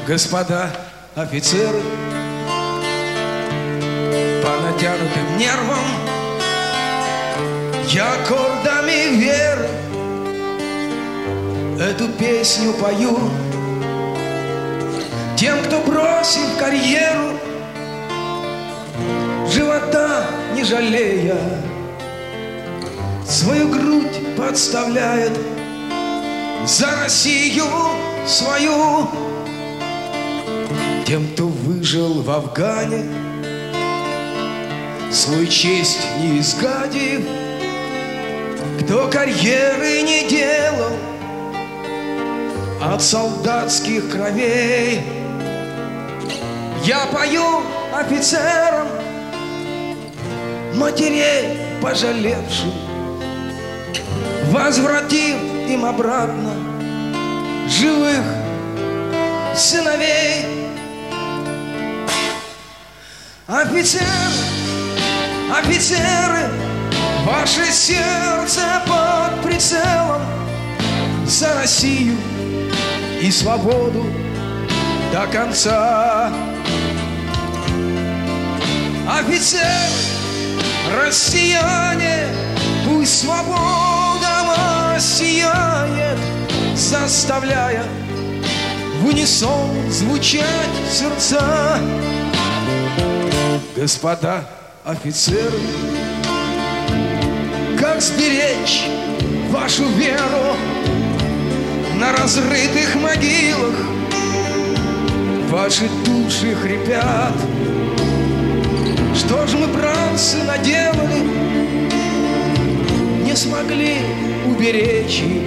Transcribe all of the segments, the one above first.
Господа офицеры, по натянутым нервам я аккордами веры эту песню пою тем, кто, бросив карьеру, живота не жалея, свою грудь подставляет за Россию свою. Тем, кто выжил в Афгане, свою честь не изгадив, кто карьеры не делал от солдатских кровей. Я пою офицерам, матерей пожалевшим, возвратив им обратно живых сыновей. Офицеры, офицеры, ваше сердце под прицелом за Россию и свободу до конца. Офицеры, россияне, пусть свобода вас сияет, заставляя в унисон звучать сердца. Господа офицеры, как сберечь вашу веру на разрытых могилах? Ваши души хрипят. Что ж мы, братцы, наделали, не смогли уберечь их,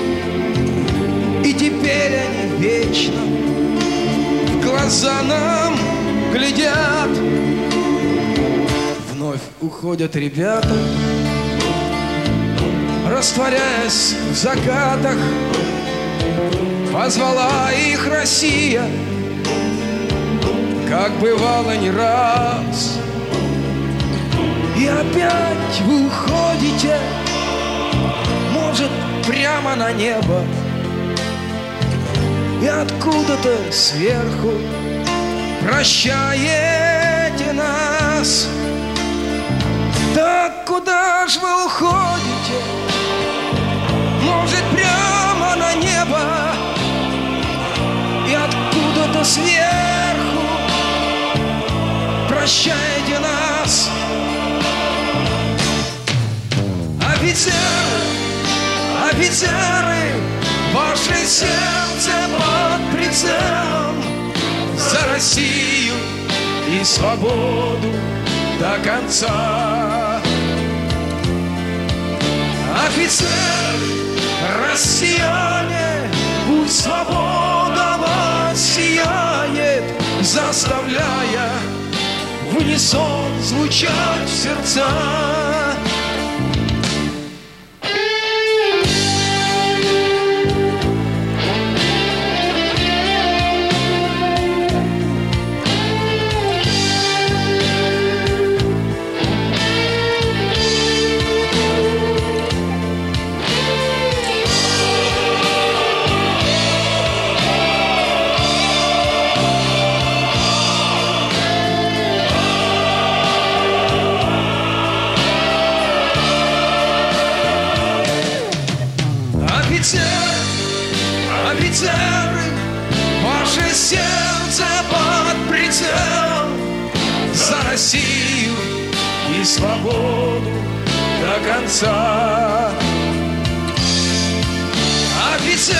и теперь они вечно в глаза нам глядят. Вновь уходят ребята, растворяясь в закатах. Позвала их Россия, как бывало не раз. И опять вы уходите, может, прямо на небо, и откуда-то сверху прощаете нас. Так куда ж вы уходите? Может, прямо на небо, и откуда-то сверху прощаете нас. Офицеры, офицеры, ваше сердце под прицелом за Россию и свободу до конца. Офицеры, россияне, пусть свобода вас сияет, заставляя в унисон звучать сердца. Офицеры, ваше сердце под прицелом за Россию и свободу до конца. Офицеры,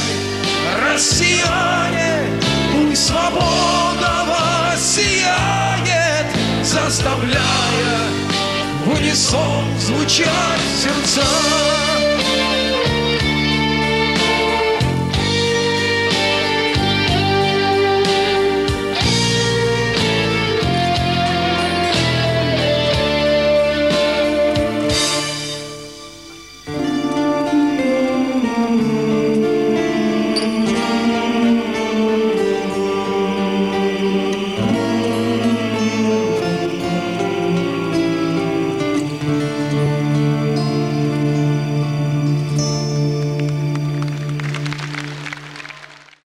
россияне, пусть свобода вас сияет, заставляя в унисон звучать сердца.